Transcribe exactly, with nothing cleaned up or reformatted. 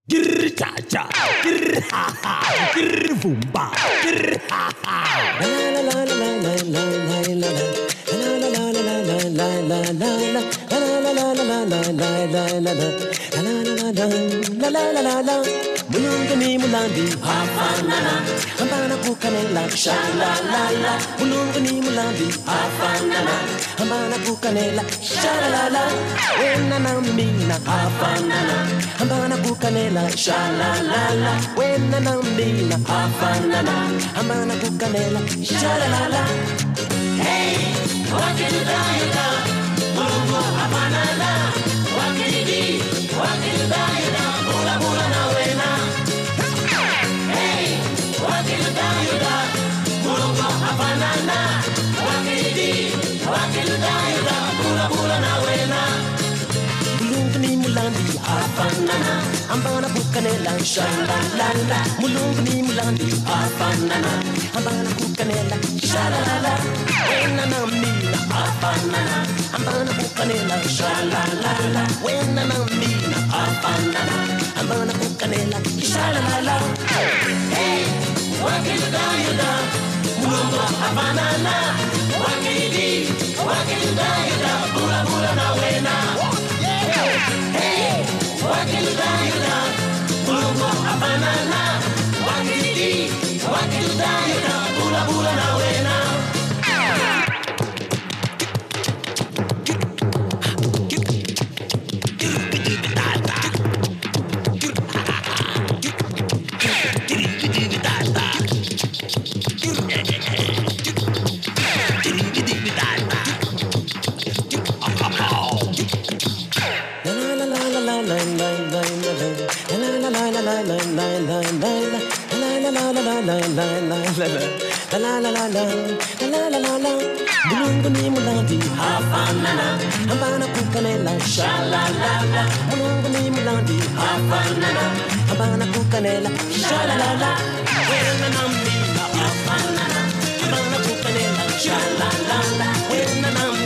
Grr cha cha, grr ha ha, grr boom ba, grr ha ha. La la la la la la la la la. La la la la la la la la la. La la la la la la la la la la. La la la la la la la la. Mulungu ni mulandi hafanana, ambana kukanela sha la la la. Mulungu ni mulandi hafanana, ambana kukanela sha la la la. Wena na mina hafanana, ambana kukanela sha la la la. Wena na mina hafanana, ambana kukanela sha la la la. Hey, wakidayada, mulungu hafanana, wakidi, wakidayada, mula mula na wena. Wakiludayuda, mulungu hafanana. Wakilidi, wakiludayuda, mula mula na wena. Mulungu ni mulandi hafanana, ambana kukanela sha la la la. Mulungu ni mulandi hafanana, ambana kukanela sha la la la. Wena na mina hafanana, ambana kukanela sha la la la. Wena na mina hafanana, ambana kukanela sha la la la. Hey, wakiludayuda, mulungu hafanana. Wakilidi, wakiludayuda, mula mula na wena. Hey, wakiludayuda, mulungu hafanana. Wakilidi, wakiludayuda, mula mula na wena. Mulungu ni mulandi hafanana, ambana kukanela sha la la la. Mulungu ni mulandi hafanana, ambana kukanela sha la la la. Wena na mina hafanana, ambana kukanela sha la la la. Wena na